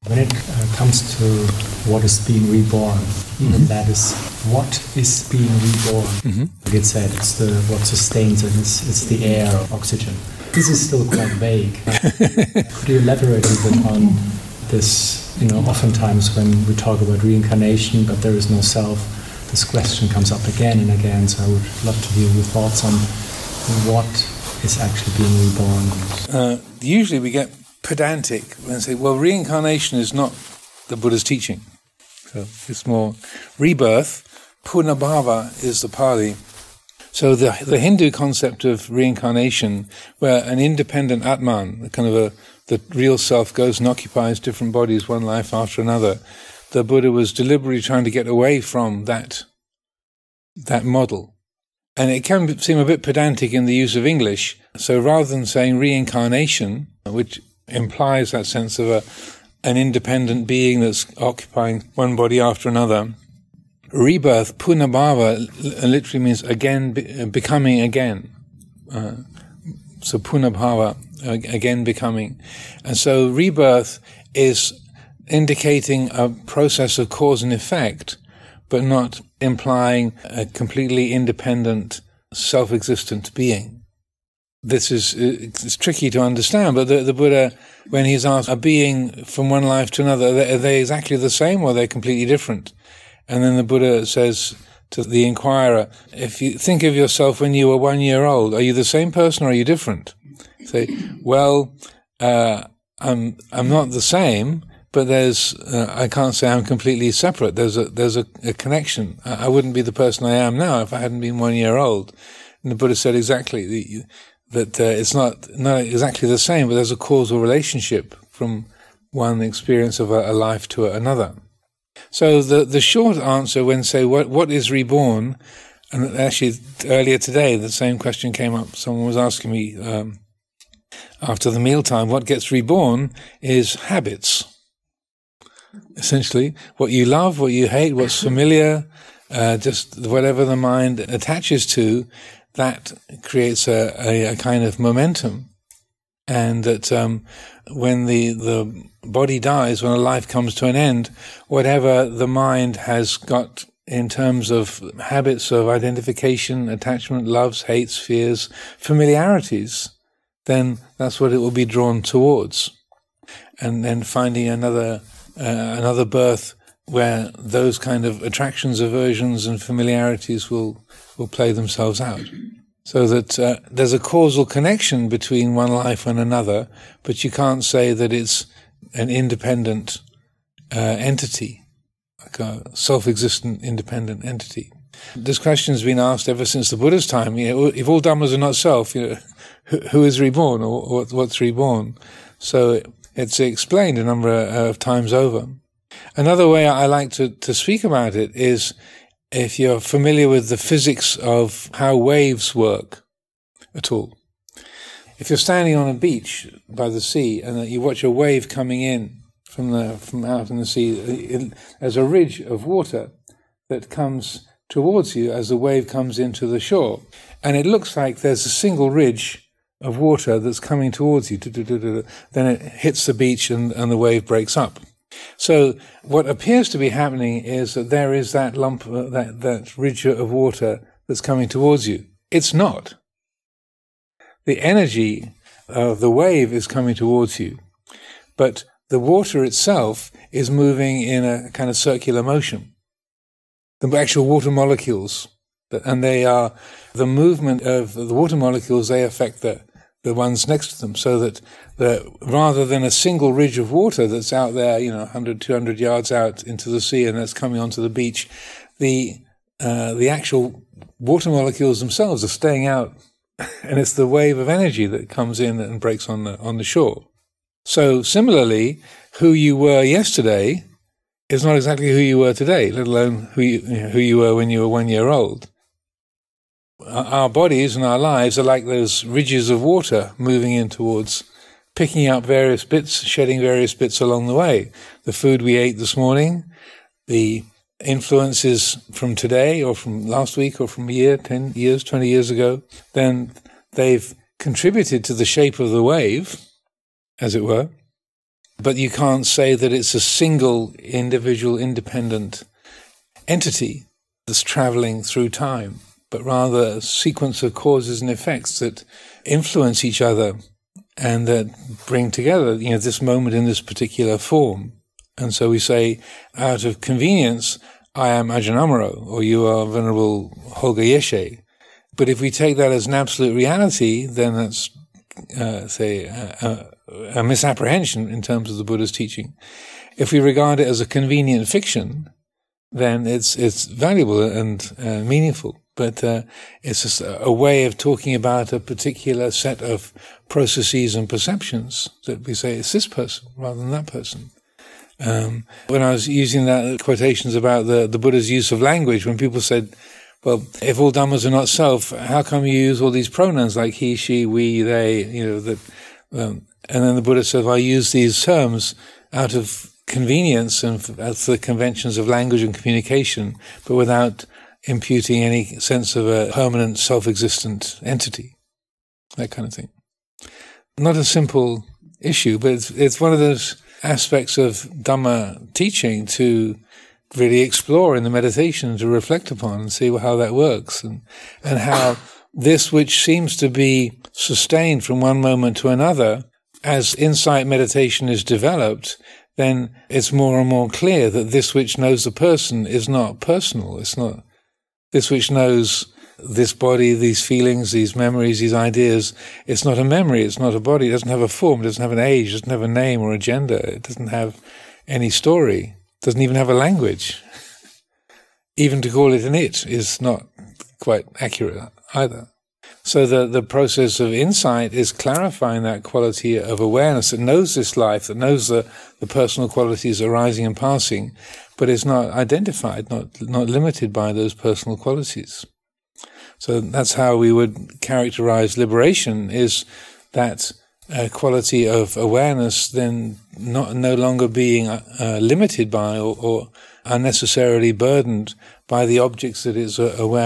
When it comes to what is being reborn, even that is what is being reborn. Like it said, it's what sustains it. It's the air, oxygen. This is still quite vague. Could you elaborate a little bit on this? Oftentimes when we talk about reincarnation, but there is no self, this question comes up again and again. So I would love to hear your thoughts on what is actually being reborn. Usually we get pedantic when they say, well, reincarnation is not the Buddha's teaching. So it's more rebirth. Punabhava is the Pali. So the Hindu concept of reincarnation, where an independent Atman, the real self, goes and occupies different bodies, one life after another, the Buddha was deliberately trying to get away from that model. And it can seem a bit pedantic in the use of English. So rather than saying reincarnation, which implies that sense of an independent being that's occupying one body after another, rebirth, punabhava, literally means again, becoming again. So punabhava, again becoming. And so rebirth is indicating a process of cause and effect, but not implying a completely independent, self-existent being. It's tricky to understand, but the Buddha, when he's asked, a being from one life to another, are they exactly the same or are they completely different? And then the Buddha says to the inquirer, if you think of yourself when you were 1 year old, are you the same person or are you different? Say, well, I'm not the same, but I can't say I'm completely separate. There's a connection. I wouldn't be the person I am now if I hadn't been 1 year old. And the Buddha said exactly that it's not exactly the same, but there's a causal relationship from one experience of a life to another. So the short answer when say what is reborn, and actually earlier today the same question came up. Someone was asking me after the mealtime, what gets reborn is habits. Essentially, what you love, what you hate, what's familiar, just whatever the mind attaches to, that creates a kind of momentum. And that when the body dies, when a life comes to an end, whatever the mind has got in terms of habits of identification, attachment, loves, hates, fears, familiarities, then that's what it will be drawn towards. And then finding another birth where those kind of attractions, aversions, and familiarities will play themselves out. So that there's a causal connection between one life and another, but you can't say that it's an independent entity, like a self-existent independent entity. This question has been asked ever since the Buddha's time. If all dhammas are not self, who is reborn or what's reborn? So it's explained a number of times over. Another way I like to speak about it is if you're familiar with the physics of how waves work at all. If you're standing on a beach by the sea and you watch a wave coming in from out in the sea, there's a ridge of water that comes towards you as the wave comes into the shore. And it looks like there's a single ridge of water that's coming towards you. Then it hits the beach and the wave breaks up. So what appears to be happening is that there is that lump, that ridge of water that's coming towards you. It's not. The energy of the wave is coming towards you, but the water itself is moving in a kind of circular motion. The actual water molecules, and they are the movement of the water molecules, they affect the ones next to them, so that rather than a single ridge of water that's out there, 100, 200 yards out into the sea and that's coming onto the beach, the actual water molecules themselves are staying out, and it's the wave of energy that comes in and breaks on the shore. So similarly, who you were yesterday is not exactly who you were today, let alone who you were when you were 1 year old. Our bodies and our lives are like those ridges of water moving in towards, picking up various bits, shedding various bits along the way. The food we ate this morning, the influences from today or from last week or from a year, 10 years, 20 years ago, then they've contributed to the shape of the wave, as it were. but you can't say that it's a single individual independent entity that's traveling through time, but rather a sequence of causes and effects that influence each other and that bring together, this moment in this particular form. And so we say, out of convenience, I am Ajahn Amaro, or you are Venerable Holger Yeshe. But if we take that as an absolute reality, then that's, a misapprehension in terms of the Buddha's teaching. If we regard it as a convenient fiction, then it's valuable and meaningful. But it's just a way of talking about a particular set of processes and perceptions that we say it's this person rather than that person. When I was using that quotations about the Buddha's use of language, when people said, well, if all dhammas are not self, how come you use all these pronouns like he, she, we, they, and then the Buddha said, well, I use these terms out of convenience and for the conventions of language and communication, but without imputing any sense of a permanent self-existent entity, that kind of thing. Not a simple issue, but it's one of those aspects of Dhamma teaching to really explore in the meditation, to reflect upon and see how that works, and how this which seems to be sustained from one moment to another, as insight meditation is developed, then it's more and more clear that this which knows the person is not personal. It's not this which knows this body, these feelings, these memories, these ideas. It's not a memory, it's not a body, it doesn't have a form, it doesn't have an age, it doesn't have a name or a gender, it doesn't have any story, it doesn't even have a language. Even to call it an it is not quite accurate either. So the process of insight is clarifying that quality of awareness that knows this life, that knows the personal qualities arising and passing, but is not identified, not limited by those personal qualities. So that's how we would characterize liberation, is that quality of awareness then no longer being limited by or unnecessarily burdened by the objects that it's aware